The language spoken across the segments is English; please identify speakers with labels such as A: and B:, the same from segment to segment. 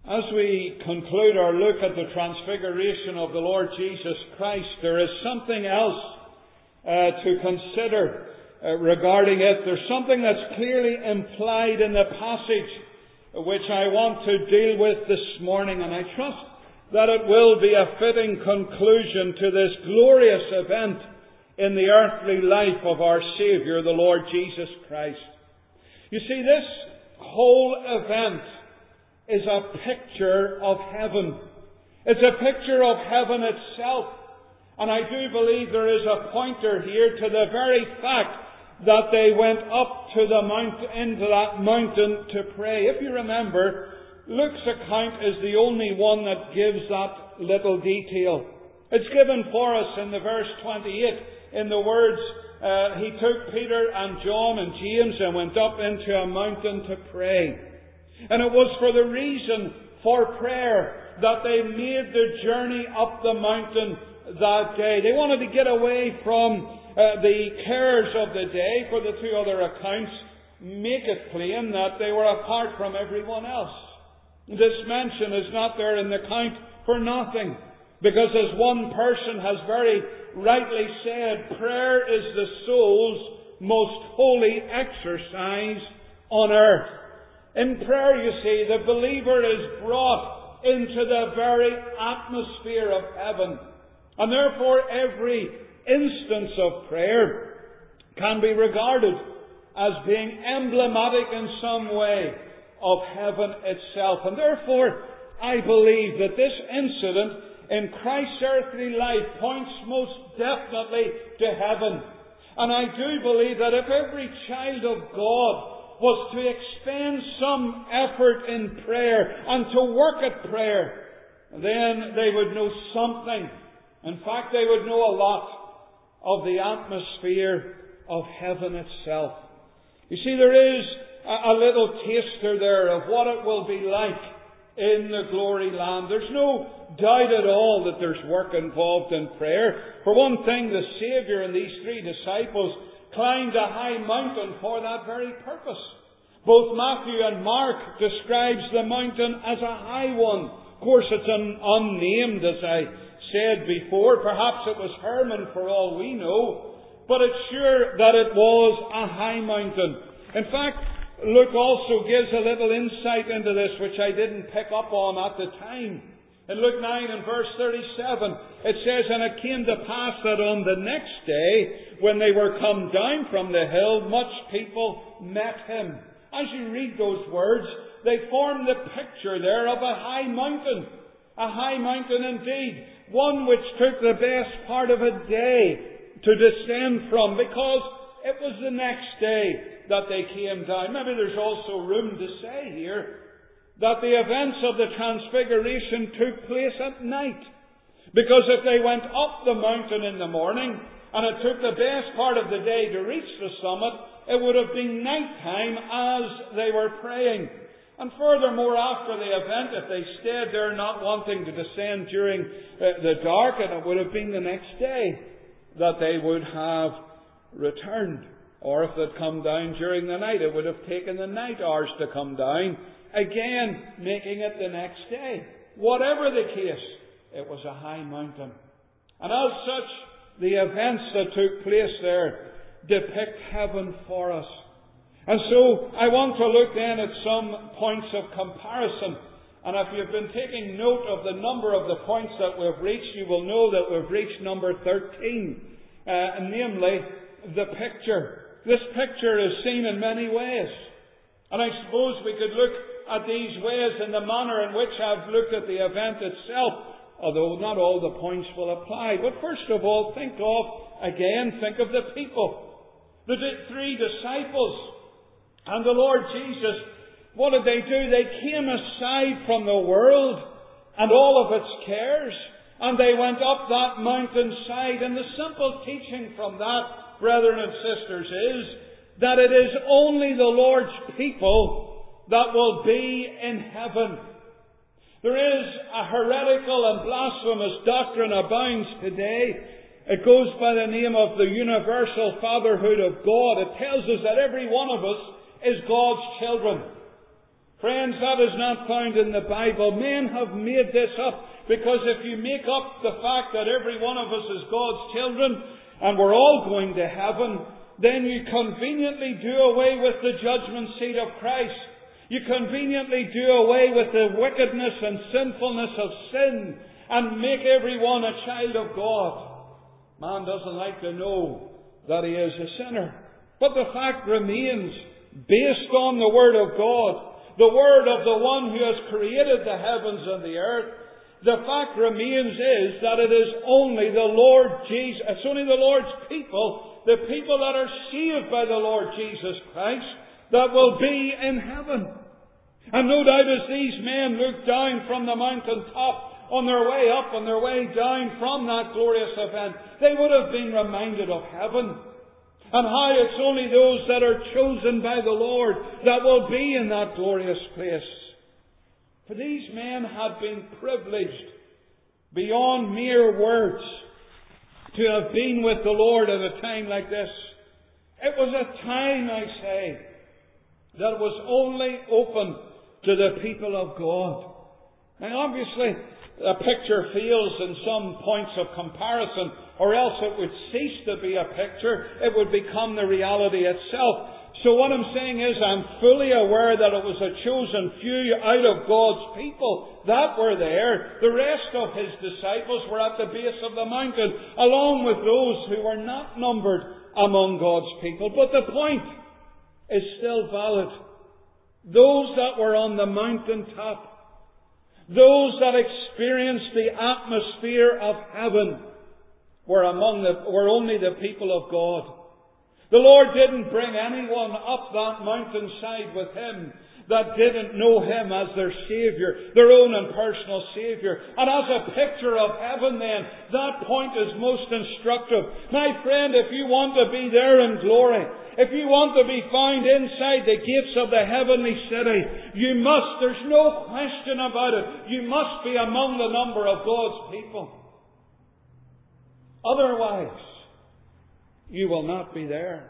A: As we conclude our look at the transfiguration of the Lord Jesus Christ, there is something else to consider regarding it. There's something that's clearly implied in the passage which I want to deal with this morning, and I trust that it will be a fitting conclusion to this glorious event in the earthly life of our Saviour, the Lord Jesus Christ. You see, this whole event is a picture of heaven. It's a picture of heaven itself. And I do believe there is a pointer here to the very fact that they went up to the mountain, into that mountain to pray. If you remember, Luke's account is the only one that gives that little detail. It's given for us in the verse 28 in the words, he took Peter and John and James and went up into a mountain to pray. And it was for the reason for prayer that they made the journey up the mountain that day. They wanted to get away from the cares of the day. For the two other accounts make it plain that they were apart from everyone else. This mention is not there in the account for nothing, because as one person has very rightly said, prayer is the soul's most holy exercise on earth. In prayer, you see, the believer is brought into the very atmosphere of heaven. And therefore, every instance of prayer can be regarded as being emblematic in some way of heaven itself. And therefore, I believe that this incident in Christ's earthly life points most definitely to heaven. And I do believe that if every child of God was to expend some effort in prayer and to work at prayer, then they would know something. In fact, they would know a lot of the atmosphere of heaven itself. You see, there is a little taster there of what it will be like in the glory land. There's no doubt at all that there's work involved in prayer. For one thing, the Saviour and these three disciples climbed a high mountain for that very purpose. Both Matthew and Mark describes the mountain as a high one. Of course, it's unnamed, as I said before. Perhaps it was Hermon for all we know, but it's sure that it was a high mountain. In fact, Luke also gives a little insight into this, which I didn't pick up on at the time. In Luke 9 and verse 37, it says, "And it came to pass that on the next day, when they were come down from the hill, much people met him." As you read those words, they form the picture there of a high mountain. A high mountain indeed. One which took the best part of a day to descend from, because it was the next day that they came down. Maybe there's also room to say here that the events of the Transfiguration took place at night. Because if they went up the mountain in the morning, and it took the best part of the day to reach the summit, it would have been night time as they were praying. And furthermore, after the event, if they stayed there not wanting to descend during the dark, and it would have been the next day that they would have returned. Or if they'd come down during the night, it would have taken the night hours to come down, again making it the next day. Whatever the case, it was a high mountain. And as such, the events that took place there depict heaven for us. And so I want to look then at some points of comparison. And if you've been taking note of the number of the points that we've reached, you will know that we've reached number 13, namely the picture. This picture is seen in many ways. And I suppose we could look at these ways in the manner in which I've looked at the event itself, although not all the points will apply. But first of all, think of the people. The three disciples and the Lord Jesus. What did they do? They came aside from the world and all of its cares, and they went up that mountainside. And the simple teaching from that, brethren and sisters, is that it is only the Lord's people that will be in heaven. There is a heretical and blasphemous doctrine abounds today. It goes by the name of the universal fatherhood of God. It tells us that every one of us is God's children. Friends, that is not found in the Bible. Men have made this up, because if you make up the fact that every one of us is God's children and we're all going to heaven, then you conveniently do away with the judgment seat of Christ. You conveniently do away with the wickedness and sinfulness of sin and make everyone a child of God. Man doesn't like to know that he is a sinner. But the fact remains, based on the Word of God, the Word of the one who has created the heavens and the earth, the fact remains is that it is only the Lord Jesus, it's only the Lord's people, the people that are saved by the Lord Jesus Christ, that will be in heaven. And no doubt as these men looked down from the mountain top on their way up, on their way down from that glorious event, they would have been reminded of heaven. And how it's only those that are chosen by the Lord that will be in that glorious place. For these men had been privileged beyond mere words to have been with the Lord at a time like this. It was a time, I say, that was only open to the people of God. Now obviously, a picture fails in some points of comparison, or else it would cease to be a picture. It would become the reality itself. So what I'm saying is, I'm fully aware that it was a chosen few out of God's people that were there. The rest of His disciples were at the base of the mountain, along with those who were not numbered among God's people. But the point is still valid. Those that were on the mountain top, those that experienced the atmosphere of heaven, were only the people of God. The Lord didn't bring anyone up that mountainside with Him that didn't know Him as their Saviour, their own and personal Saviour. And as a picture of heaven then, that point is most instructive. My friend, if you want to be there in glory, if you want to be found inside the gates of the heavenly city, you must, there's no question about it, you must be among the number of God's people. Otherwise, you will not be there.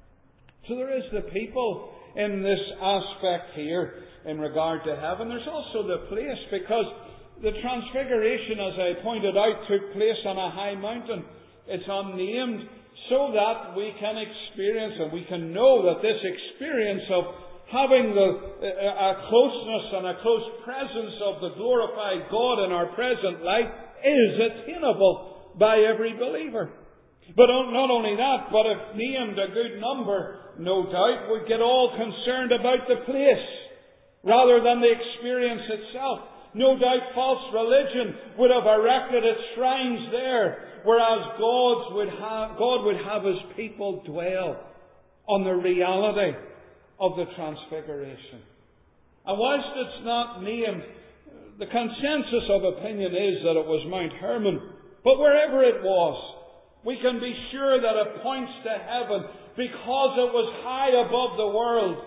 A: So there is the people in this aspect here in regard to heaven. There's also the place, because the transfiguration, as I pointed out, took place on a high mountain. It's unnamed, so that we can experience and we can know that this experience of having a closeness and a close presence of the glorified God in our present life is attainable by every believer. But not only that, but if named a good number, no doubt would get all concerned about the place rather than the experience itself. No doubt false religion would have erected its shrines there, whereas God would have His people dwell on the reality of the Transfiguration. And whilst it's not named, the consensus of opinion is that it was Mount Hermon. But wherever it was, we can be sure that it points to heaven, because it was high above the world,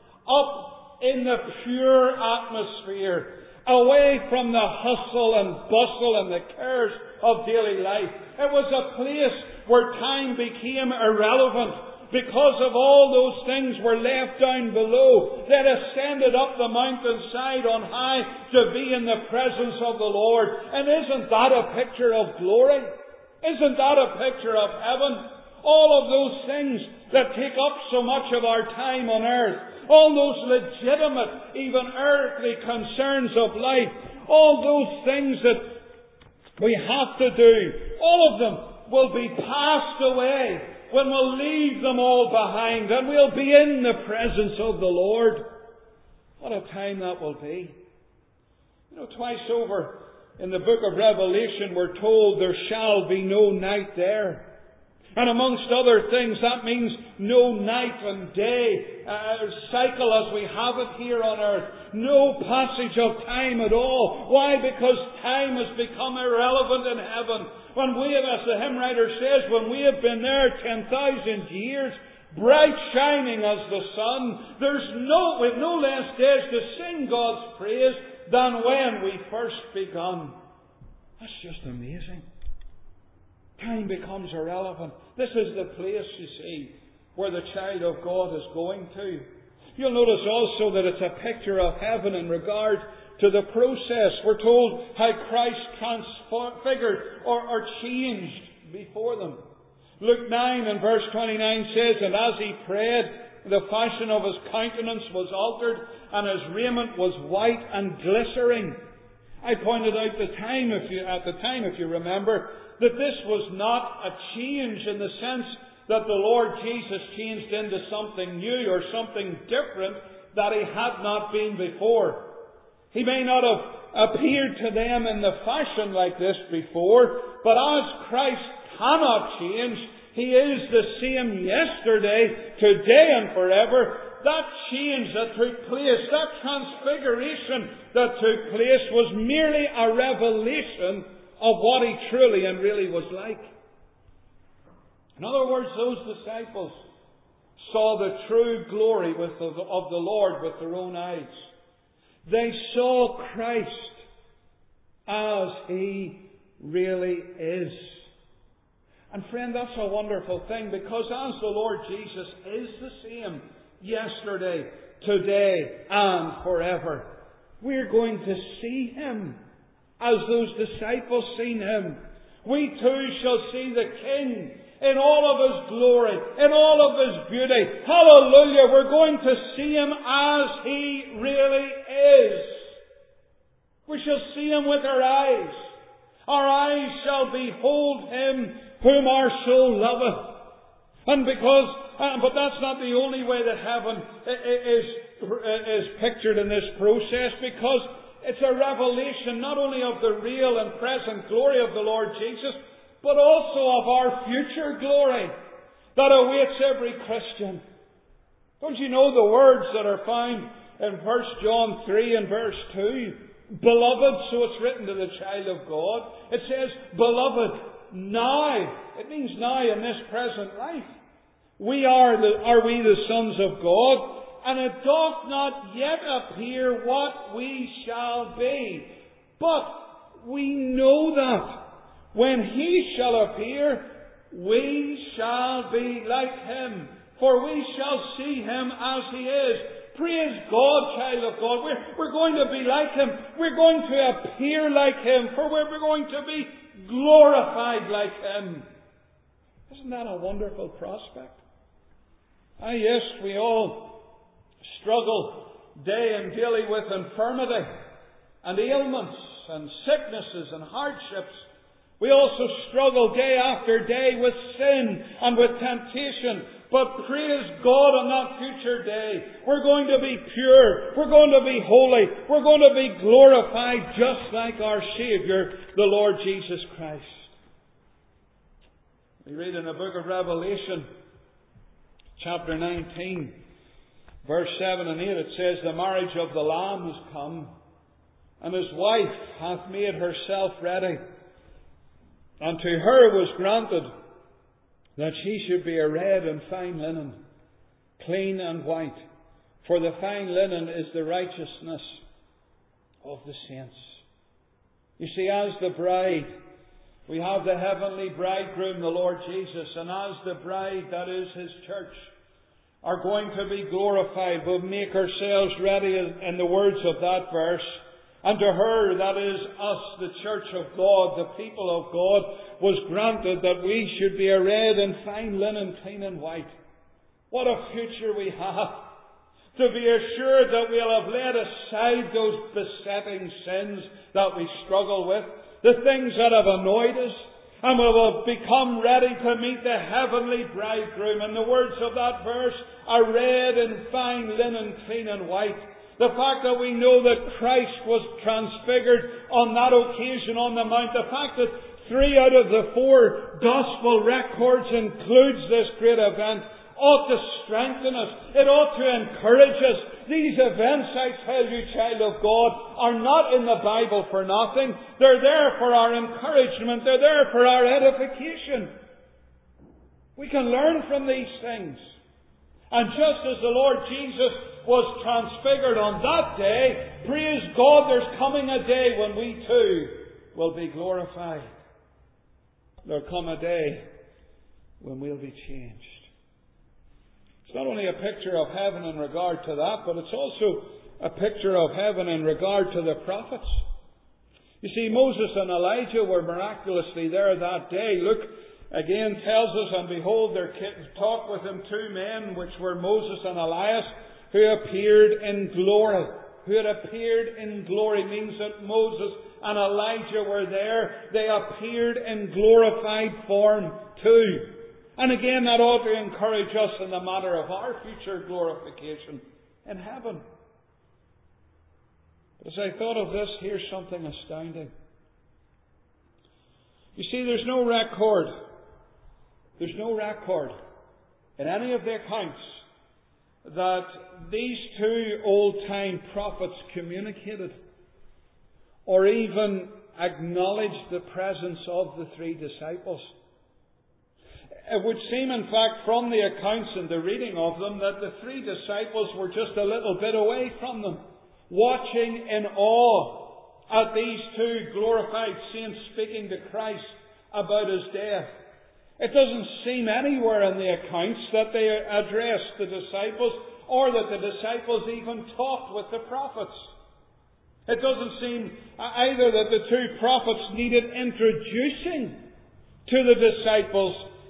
A: up in the pure atmosphere, away from the hustle and bustle and the cares of daily life. It was a place where time became irrelevant, because of all those things were left down below. They ascended up the mountainside on high to be in the presence of the Lord. And isn't that a picture of glory? Isn't that a picture of heaven? All of those things that take up so much of our time on earth, all those legitimate, even earthly concerns of life, all those things that we have to do, all of them will be passed away when we'll leave them all behind and we'll be in the presence of the Lord. What a time that will be. You know, twice over in the book of Revelation we're told there shall be no night there. And amongst other things, that means no night and day cycle as we have it here on earth. No passage of time at all. Why? Because time has become irrelevant in heaven. When we have, as the hymn writer says, when we have been there 10,000 years, bright shining as the sun, we've no less days to sing God's praise than when we first begun. That's just amazing. Time becomes irrelevant. This is the place, you see, where the child of God is going to. You'll notice also that it's a picture of heaven in regard to the process. We're told how Christ transfigured or changed before them. Luke 9 and verse 29 says, "And as he prayed, the fashion of his countenance was altered, and his raiment was white and glistering." I pointed out at the time, if you remember, that this was not a change in the sense that the Lord Jesus changed into something new or something different that he had not been before. He may not have appeared to them in the fashion like this before, but as Christ cannot change, he is the same yesterday, today and forever. That change that took place, that transfiguration that took place, was merely a revelation of what he truly and really was like. In other words, those disciples saw the true glory of the Lord with their own eyes. They saw Christ as he really is. And friend, that's a wonderful thing, because as the Lord Jesus is the same yesterday, today, and forever, we're going to see him as those disciples seen him. We too shall see the King in all of his glory, in all of his beauty. Hallelujah! We're going to see him as he really is. We shall see him with our eyes. Our eyes shall behold him whom our soul loveth. But that's not the only way that heaven is pictured in this process, because it's a revelation not only of the real and present glory of the Lord Jesus, but also of our future glory that awaits every Christian. Don't you know the words that are found in 1 John 3 and verse 2? Beloved, so it's written to the child of God. It says, beloved, now. It means now in this present life. Are we the sons of God? And it doth not yet appear what we shall be. But we know that when he shall appear, we shall be like him, for we shall see him as he is. Praise God, child of God. We're going to be like him. We're going to appear like him, for we're going to be glorified like him. Isn't that a wonderful prospect? Yes, we all struggle day and daily with infirmity and ailments and sicknesses and hardships. We also struggle day after day with sin and with temptation. But praise God, on that future day, we're going to be pure. We're going to be holy. We're going to be glorified just like our Saviour, the Lord Jesus Christ. We read in the book of Revelation, chapter 19, verse 7 and 8, it says, "The marriage of the Lamb is come, and his wife hath made herself ready. And to her was granted that she should be arrayed in fine linen, clean and white. For the fine linen is the righteousness of the saints." You see, as the bride, we have the heavenly bridegroom, the Lord Jesus. And as the bride, that is his church, are going to be glorified, we'll make ourselves ready in the words of that verse. And to her, that is us, the church of God, the people of God, was granted that we should be arrayed in fine linen, clean and white. What a future we have! To be assured that we'll have laid aside those besetting sins that we struggle with, the things that have annoyed us, and we will become ready to meet the heavenly bridegroom. In the words of that verse, arrayed in fine linen, clean and white. The fact that we know that Christ was transfigured on that occasion on the mount, the fact that 3 out of the 4 gospel records includes this great event, ought to strengthen us. It ought to encourage us. These events, I tell you, child of God, are not in the Bible for nothing. They're there for our encouragement. They're there for our edification. We can learn from these things. And just as the Lord Jesus was transfigured on that day, praise God, there's coming a day when we too will be glorified. There'll come a day when we'll be changed. It's not only a picture of heaven in regard to that, but it's also a picture of heaven in regard to the prophets. You see, Moses and Elijah were miraculously there that day. Luke again tells us, and behold, there talked with him two men, which were Moses and Elias, who appeared in glory. Who had appeared in glory means that Moses and Elijah were there. They appeared in glorified form too. And again, that ought to encourage us in the matter of our future glorification in heaven. But as I thought of this, here's something astounding. You see, there's no record in any of the accounts that these two old-time prophets communicated or even acknowledged the presence of the three disciples. It would seem, in fact, from the accounts and the reading of them, that the three disciples were just a little bit away from them, watching in awe at these two glorified saints speaking to Christ about His death. It doesn't seem anywhere in the accounts that they addressed the disciples or that the disciples even talked with the prophets. It doesn't seem either that the two prophets needed introducing to the disciples,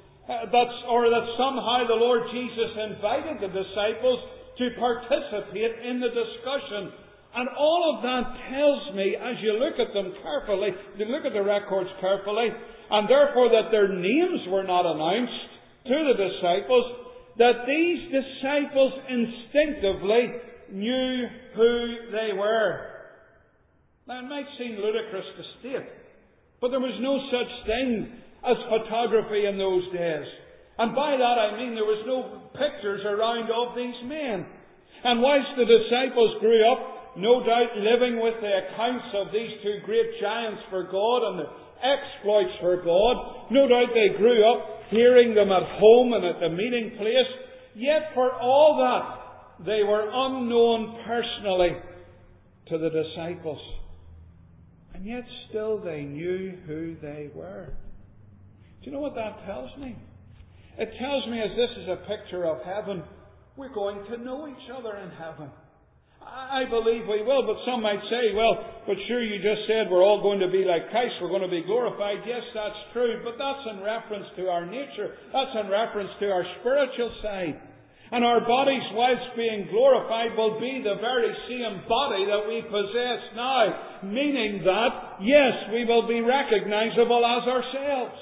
A: or that somehow the Lord Jesus invited the disciples to participate in the discussion. And all of that tells me, as you look at them carefully, you look at the records carefully, and therefore that their names were not announced to the disciples, that these disciples instinctively knew who they were. Now, it might seem ludicrous to state, but there was no such thing as photography in those days. And by that I mean there was no pictures around of these men. And whilst the disciples grew up, no doubt living with the accounts of these two great giants for God and the exploits for God, no doubt they grew up hearing them at home and at the meeting place, yet for all that they were unknown personally to the disciples. And yet still they knew who they were. Do you know what that tells me? It tells me, as this is a picture of heaven, we're going to know each other in heaven. I believe we will, but some might say, well, but sure, you just said we're all going to be like Christ, we're going to be glorified. Yes, that's true, but that's in reference to our nature. That's in reference to our spiritual side. And our bodies, whilst being glorified, will be the very same body that we possess now. Meaning that, yes, we will be recognizable as ourselves.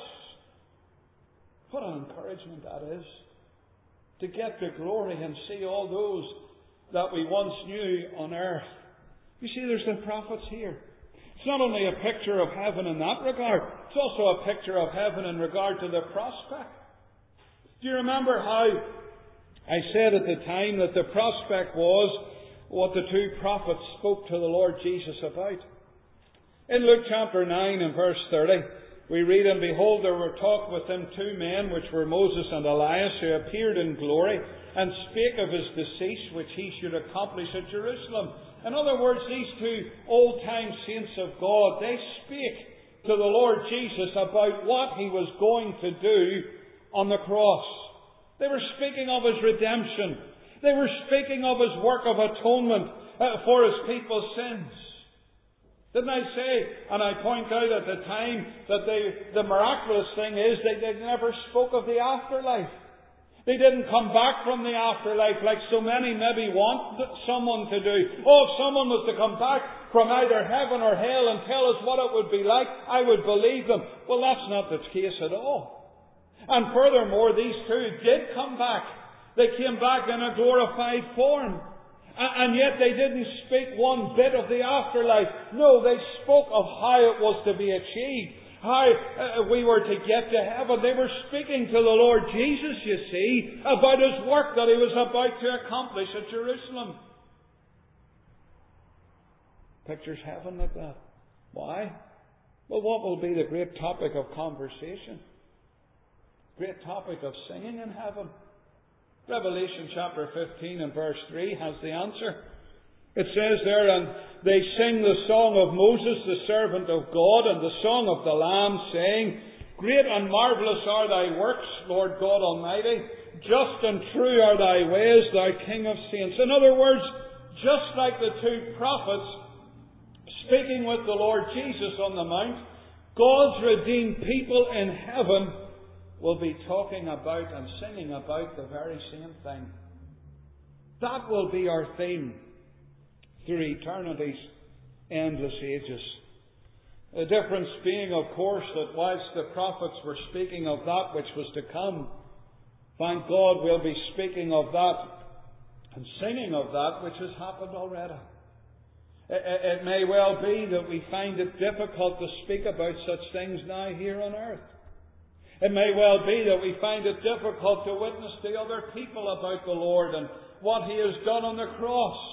A: What an encouragement that is. To get to glory and see all those that we once knew on earth. You see, there's the prophets here. It's not only a picture of heaven in that regard, it's also a picture of heaven in regard to the prospect. Do you remember how I said at the time that the prospect was what the two prophets spoke to the Lord Jesus about? In Luke chapter 9 and verse 30, we read, "And behold, there were talked with him two men, which were Moses and Elias, who appeared in glory, and spake of his decease, which he should accomplish at Jerusalem." In other words, these two old-time saints of God, they spake to the Lord Jesus about what He was going to do on the cross. They were speaking of His redemption. They were speaking of His work of atonement for His people's sins. Didn't I say, and I point out at the time, that the miraculous thing is they never spoke of the afterlife. They didn't come back from the afterlife like so many maybe want someone to do. Oh, if someone was to come back from either heaven or hell and tell us what it would be like, I would believe them. Well, that's not the case at all. And furthermore, these two did come back. They came back in a glorified form. And yet they didn't speak one bit of the afterlife. No, they spoke of how it was to be achieved, how we were to get to heaven. They were speaking to the Lord Jesus, you see, about His work that He was about to accomplish at Jerusalem. Pictures heaven like that. Why? Well, what will be the great topic of conversation? Great topic of singing in heaven? Revelation chapter 15 and verse 3 has the answer. It says there, "And they sing the song of Moses, the servant of God, and the song of the Lamb, saying, Great and marvellous are thy works, Lord God Almighty. just and true are thy ways, thou King of saints. In other words, just like the two prophets speaking with the Lord Jesus on the mount, God's redeemed people in heaven will be talking about and singing about the very same thing. That will be our theme through eternity's endless ages. The difference being, of course, that whilst the prophets were speaking of that which was to come, thank God we'll be speaking of that and singing of that which has happened already. It may well be that we find it difficult to speak about such things now here on earth. It may well be that we find it difficult to witness to other people about the Lord and what He has done on the cross.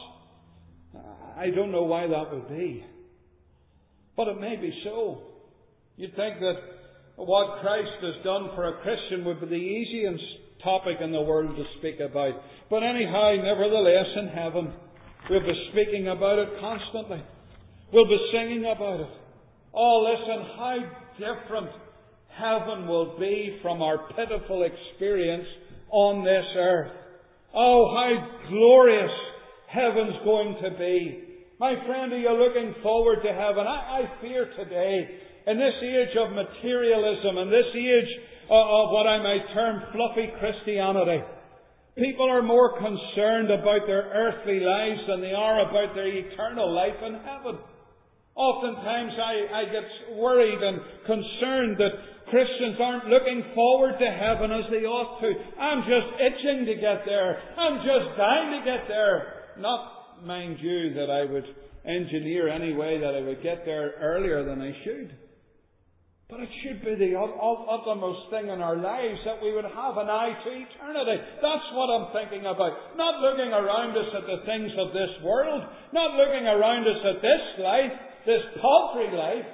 A: I don't know why that would be. But it may be so. You'd think that what Christ has done for a Christian would be the easiest topic in the world to speak about. But anyhow, nevertheless, in heaven, we'll be speaking about it constantly. We'll be singing about it. Oh, listen, how different heaven will be from our pitiful experience on this earth. Oh, how glorious heaven's going to be. My friend, are you looking forward to heaven? I fear today, in this age of materialism, in this age of what I might term fluffy Christianity, people are more concerned about their earthly lives than they are about their eternal life in heaven. Oftentimes I get worried and concerned that Christians aren't looking forward to heaven as they ought to. I'm just itching to get there. I'm just dying to get there. Not, mind you, that I would engineer any way that I would get there earlier than I should. But it should be the uttermost thing in our lives that we would have an eye to eternity. That's what I'm thinking about. Not looking around us at the things of this world. Not looking around us at this life, this paltry life.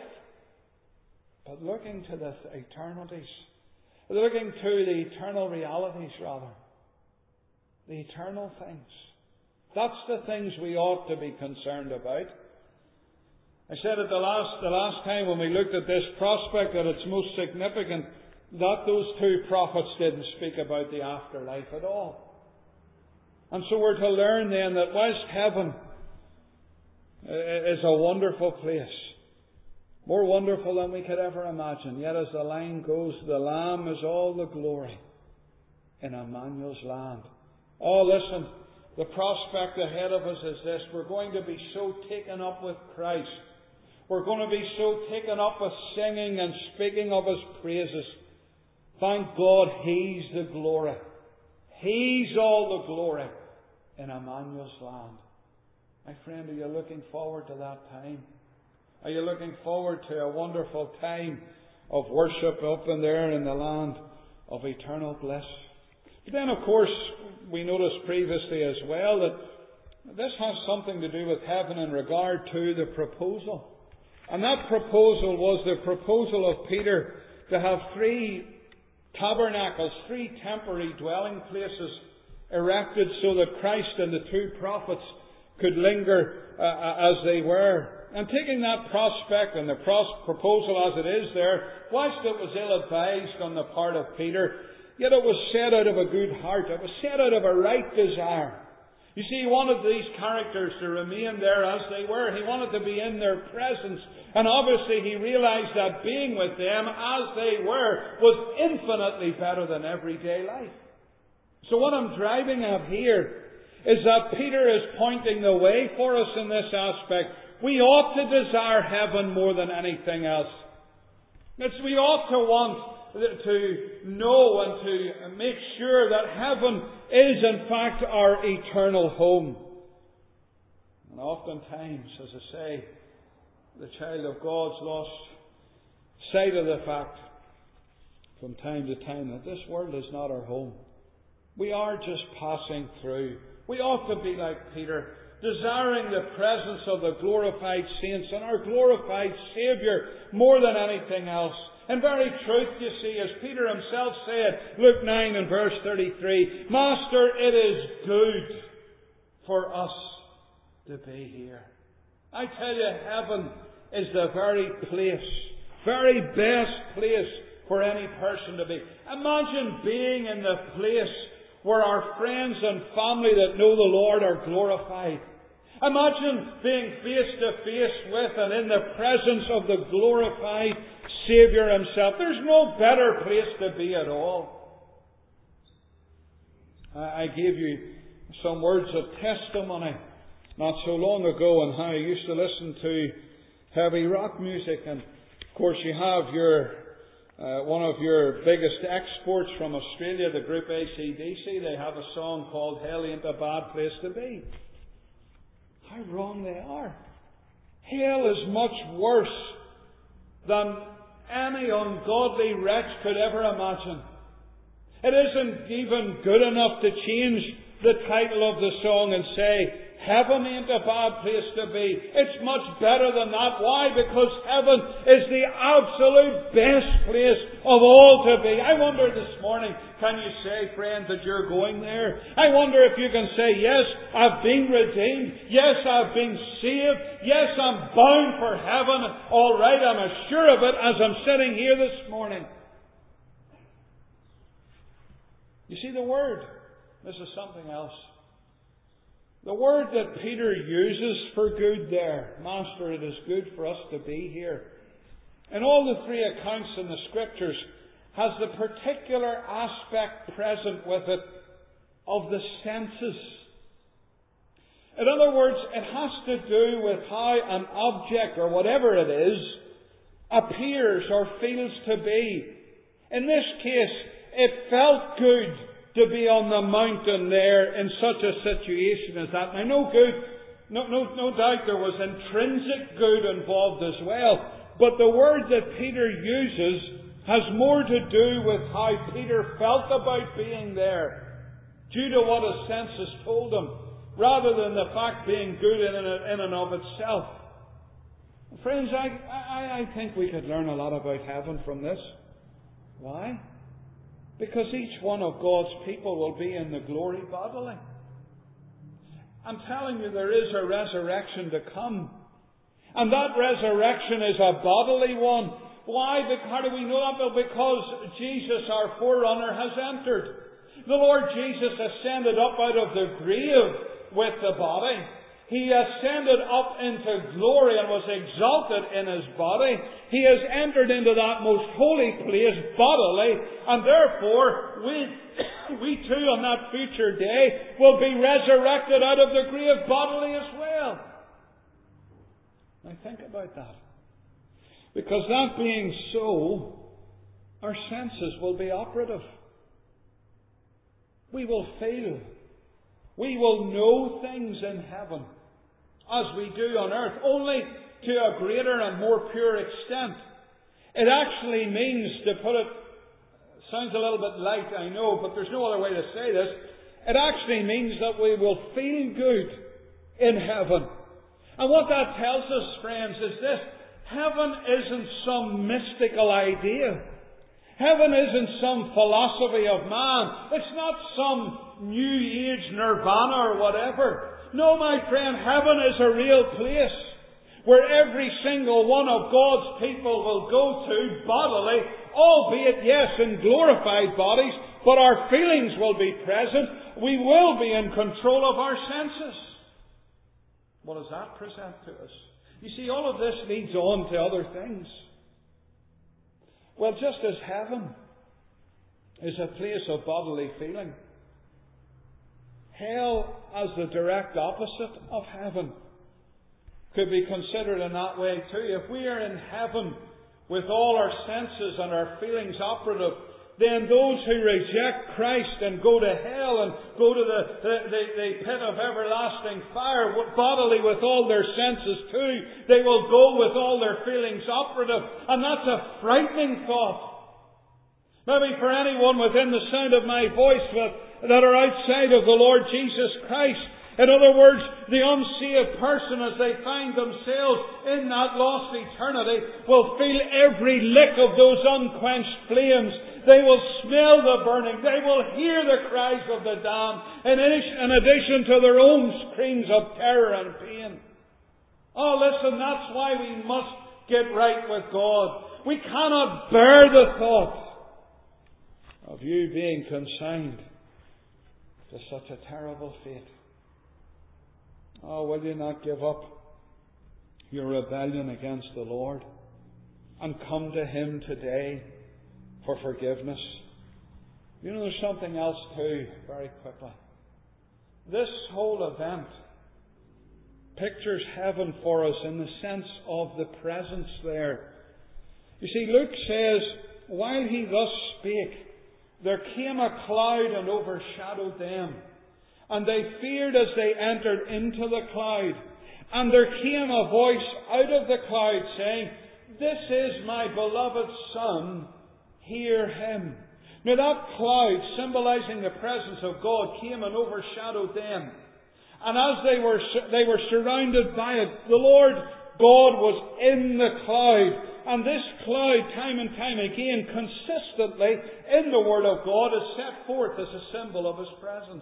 A: But looking to the eternities. Looking to the eternal realities, rather. The eternal things. That's the things we ought to be concerned about. I said it the last time when we looked at this prospect that it's most significant that those two prophets didn't speak about the afterlife at all. And so we're to learn then that whilst heaven is a wonderful place, more wonderful than we could ever imagine, yet as the line goes, the Lamb is all the glory in Emmanuel's land. Oh, listen, the prospect ahead of us is this. We're going to be so taken up with Christ. We're going to be so taken up with singing and speaking of His praises. Thank God He's the glory. He's all the glory in Emmanuel's land. My friend, are you looking forward to that time? Are you looking forward to a wonderful time of worship up in there in the land of eternal bliss? But then, of course, we noticed previously as well that this has something to do with heaven in regard to the proposal. And that proposal was the proposal of Peter to have 3 tabernacles, 3 temporary dwelling places erected so that Christ and the 2 prophets could linger as they were. And taking that prospect and the proposal as it is there, whilst it was ill-advised on the part of Peter, yet it was said out of a good heart. It was said out of a right desire. You see, he wanted these characters to remain there as they were. He wanted to be in their presence. And obviously he realized that being with them as they were was infinitely better than everyday life. So what I'm driving at here is that Peter is pointing the way for us in this aspect. We ought to desire heaven more than anything else. We ought to want to know and to make sure that heaven is in fact our eternal home. And oftentimes, as I say, the child of God's lost sight of the fact from time to time that this world is not our home. We are just passing through. We ought to be like Peter, desiring the presence of the glorified saints and our glorified Saviour more than anything else. In very truth, you see, as Peter himself said, Luke 9 and verse 33, Master, it is good for us to be here. I tell you, heaven is the very best place for any person to be. Imagine being in the place where our friends and family that know the Lord are glorified. Imagine being face to face with and in the presence of the glorified Saviour Himself. There's no better place to be at all. I gave you some words of testimony not so long ago on how I used to listen to heavy rock music. And of course you have one of your biggest exports from Australia, the group AC/DC. They have a song called Hell Ain't a Bad Place to Be. How wrong they are. Hell is much worse than any ungodly wretch could ever imagine. It isn't even good enough to change the title of the song and say, Heaven ain't a bad place to be. It's much better than that. Why? Because heaven is the absolute best place of all to be. I wonder this morning, can you say, friend, that you're going there? I wonder if you can say, yes, I've been redeemed. Yes, I've been saved. Yes, I'm bound for heaven. All right, I'm sure of it as I'm sitting here this morning. You see, the Word, this is something else. The word that Peter uses for good there, Master, it is good for us to be here. In all the three accounts in the Scriptures, has the particular aspect present with it of the senses. In other words, it has to do with how an object, or whatever it is, appears or feels to be. In this case, it felt good to be on the mountain there in such a situation as that. Now, no doubt there was intrinsic good involved as well. But the word that Peter uses has more to do with how Peter felt about being there, due to what his senses told him, rather than the fact being good in and of itself. Friends, I think we could learn a lot about heaven from this. Why? Because each one of God's people will be in the glory bodily. I'm telling you, there is a resurrection to come. And that resurrection is a bodily one. Why? How do we know that? Well, because Jesus, our forerunner, has entered. The Lord Jesus ascended up out of the grave with the body. He ascended up into glory and was exalted in His body. He has entered into that most holy place bodily, and therefore we too on that future day will be resurrected out of the grave bodily as well. Now think about that. Because that being so, our senses will be operative. We will feel. We will know things in heaven as we do on earth, only to a greater and more pure extent. It actually means, to put it, sounds a little bit light, I know, but there's no other way to say this. It actually means that we will feel good in heaven. And what that tells us, friends, is this. Heaven isn't some mystical idea. Heaven isn't some philosophy of man. It's not some New Age nirvana or whatever. No, my friend, heaven is a real place where every single one of God's people will go to bodily, albeit, yes, in glorified bodies, but our feelings will be present. We will be in control of our senses. What does that present to us? You see, all of this leads on to other things. Well, just as heaven is a place of bodily feeling, hell, as the direct opposite of heaven, could be considered in that way too. If we are in heaven with all our senses and our feelings operative, then those who reject Christ and go to hell and go to the pit of everlasting fire bodily with all their senses too, they will go with all their feelings operative. And that's a frightening thought. Maybe for anyone within the sound of my voice that are outside of the Lord Jesus Christ. In other words, the unsaved person, as they find themselves in that lost eternity, will feel every lick of those unquenched flames. They will smell the burning. They will hear the cries of the damned, in addition to their own screams of terror and pain. Oh, listen, that's why we must get right with God. We cannot bear the thought of you being consigned to such a terrible fate. Oh, will you not give up your rebellion against the Lord and come to Him today for forgiveness? You know, there's something else too, very quickly. This whole event pictures heaven for us in the sense of the presence there. You see, Luke says, while he thus spake, there came a cloud and overshadowed them. And they feared as they entered into the cloud. And there came a voice out of the cloud saying, "This is my beloved Son, hear Him." Now that cloud, symbolizing the presence of God, came and overshadowed them. And as they were surrounded by it, the Lord God was in the cloud. And this cloud, time and time again, consistently in the Word of God, is set forth as a symbol of His presence.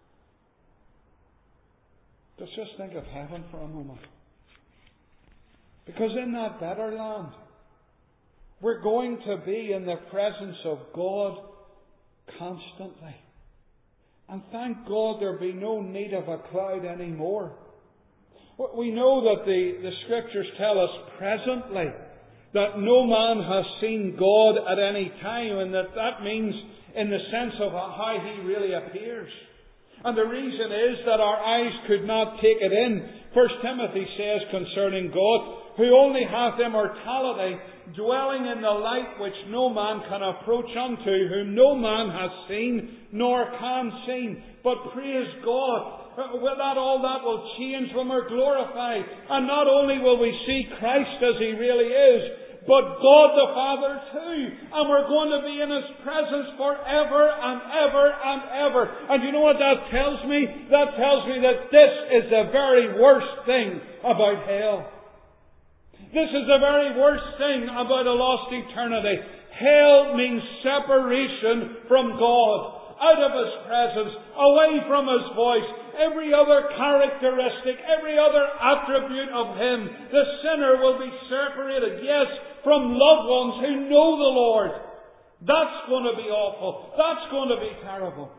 A: Let's just think of heaven for a moment. Because in that better land, we're going to be in the presence of God constantly. And thank God there'll be no need of a cloud anymore. We know that the Scriptures tell us presently that no man has seen God at any time, and that means in the sense of how He really appears. And the reason is that our eyes could not take it in. 1 Timothy says concerning God, who only hath immortality, dwelling in the light which no man can approach unto, whom no man hath seen, nor can see. But praise God, all that will change when we're glorified. And not only will we see Christ as He really is, but God the Father too. And we're going to be in His presence forever and ever and ever. And you know what that tells me? That tells me that this is the very worst thing about hell. This is the very worst thing about a lost eternity. Hell means separation from God, out of His presence, away from His voice. Every other characteristic, every other attribute of Him, the sinner will be separated, yes, from loved ones who know the Lord. That's going to be awful. That's going to be terrible.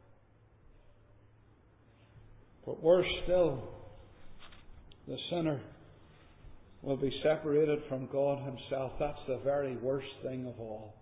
A: But worse still, the sinner will be separated from God Himself. That's the very worst thing of all.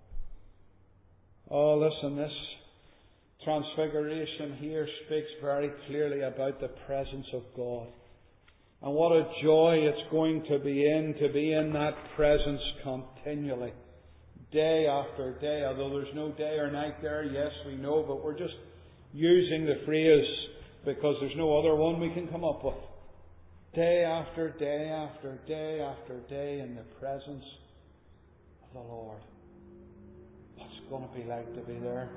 A: Oh, listen, this Transfiguration here speaks very clearly about the presence of God. And what a joy it's going to be in that presence continually. Day after day, although there's no day or night there, yes, we know, but we're just using the phrase because there's no other one we can come up with. Day after day after day after day in the presence of the Lord. What's it going to be like to be there?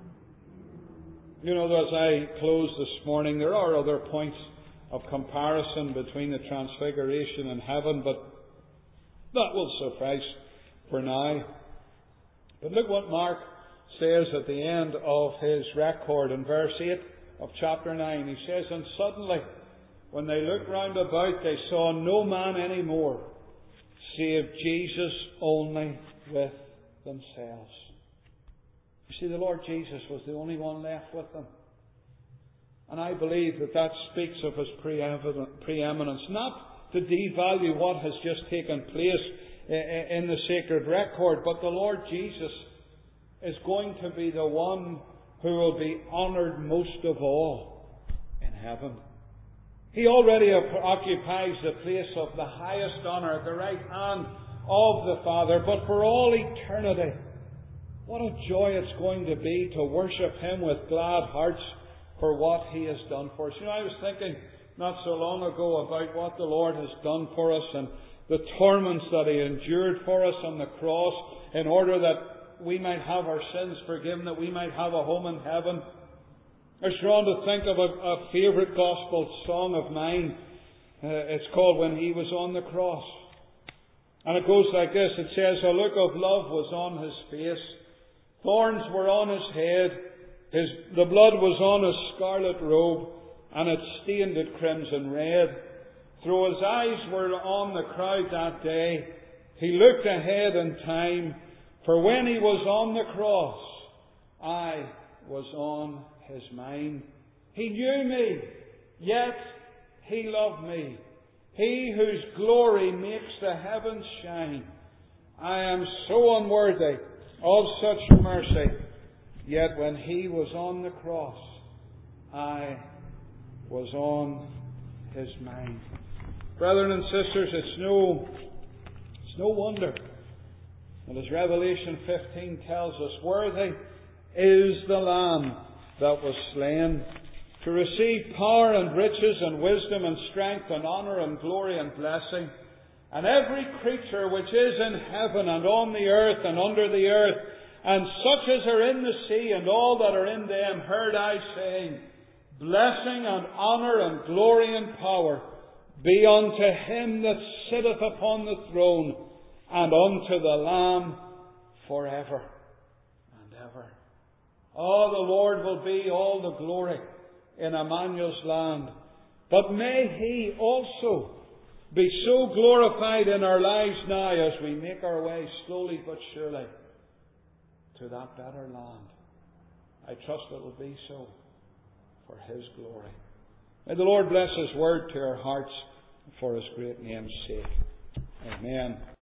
A: You know, as I close this morning, there are other points of comparison between the Transfiguration and heaven, but that will suffice for now. But look what Mark says at the end of his record in verse 8 of chapter 9. He says, "And suddenly, when they looked round about, they saw no man any more, save Jesus only with themselves." You see, the Lord Jesus was the only one left with them. And I believe that speaks of His preeminence, not to devalue what has just taken place in the sacred record, but the Lord Jesus is going to be the one who will be honoured most of all in heaven. He already occupies the place of the highest honour at the right hand of the Father, but for all eternity, what a joy it's going to be to worship Him with glad hearts for what He has done for us. You know, I was thinking not so long ago about what the Lord has done for us and the torments that He endured for us on the cross in order that we might have our sins forgiven, that we might have a home in heaven. I was drawn to think of a favourite gospel song of mine. It's called "When He Was on the Cross." And it goes like this. It says, "A look of love was on His face. Thorns were on His head. The blood was on His scarlet robe, and it stained it crimson red. Though His eyes were on the crowd that day, He looked ahead in time. For when He was on the cross, I was on His mind. He knew me, yet He loved me. He whose glory makes the heavens shine. I am so unworthy of such mercy, yet when He was on the cross, I was on His mind. Brethren and sisters, it's no wonder that as Revelation 15 tells us, worthy is the Lamb that was slain to receive power and riches and wisdom and strength and honour and glory and blessing. And every creature which is in heaven and on the earth and under the earth, and such as are in the sea and all that are in them, heard I saying, blessing and honour and glory and power be unto Him that sitteth upon the throne and unto the Lamb forever and ever. Oh, the Lord will be all the glory in Emmanuel's land. But may He also be so glorified in our lives now as we make our way slowly but surely to that better land. I trust it will be so for His glory. May the Lord bless His word to our hearts for His great name's sake. Amen.